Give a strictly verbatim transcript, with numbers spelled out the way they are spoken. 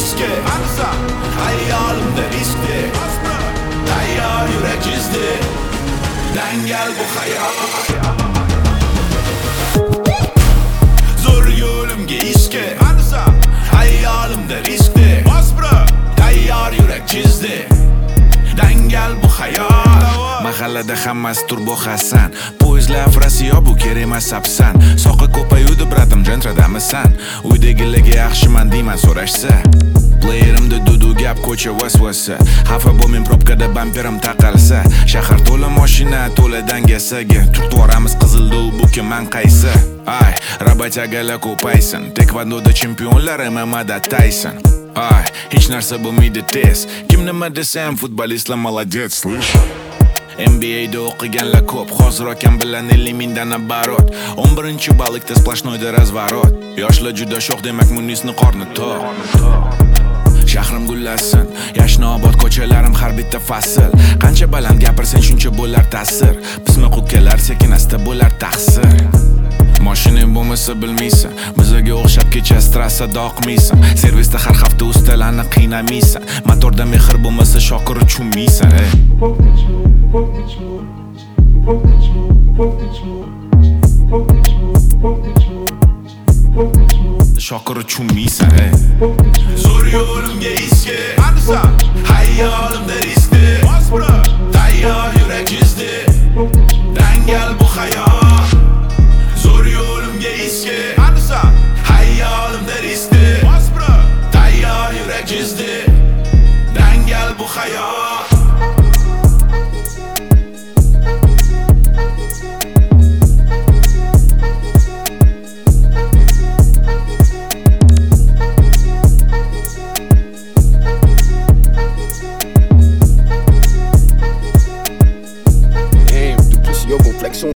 ishga Hayolimda riskdi Tayyor yurak chizdi Dangal bu hayot Zo'r yo'limga ishga Hayolimda riskdi Tayyor yurak chizdi Dangal bu hayot Mahallada hammasi turbo Hasan Poyezlar Afrasiyo bu kerak emas apsan Soqi ko'payuvdi bratim jentradasan Uydagilarga yaxshiman deyman so'rashsa Playerimda dudu gap ko'cha vasvasa Xafa bo'lmang probkada bamperim taqalsa Shahar to'la mashina to'la dangasaga Turtvoramiz qizildi bu kimman qaysi Ay, rabatagalar ko'paysin Tekvandoda chempionlar M M A'da Tyson Ay, hech narsa bo'lmaydi tez Kim nima desam futbolistlar молодец, слышь N B A'da o'qiganlar ko'p Hozir akam bilan ellik mingdan оборот o'n birinchi balikda splashnoyda razворот Yoshlar juda sho'x demak Munisni qorni to'q Shahrim gullasin, Yashnobod ko'chalarim har bitta fasl Qancha baland gapirsang shuncha bo'lar ta'sir Pismiq ukalar sekin asta bo'lar taqsir Mashinang bo'lmasa bilmaysan Bizaga o'xshab kechasi trassada oqmaysan Servisda har hafta ustalarni qiynamaysan Motorda mehr bo'lmasa shokir uchunmaysan ey Shokir uchunmaysan ey Zo'r yo'limga ishga Hayolim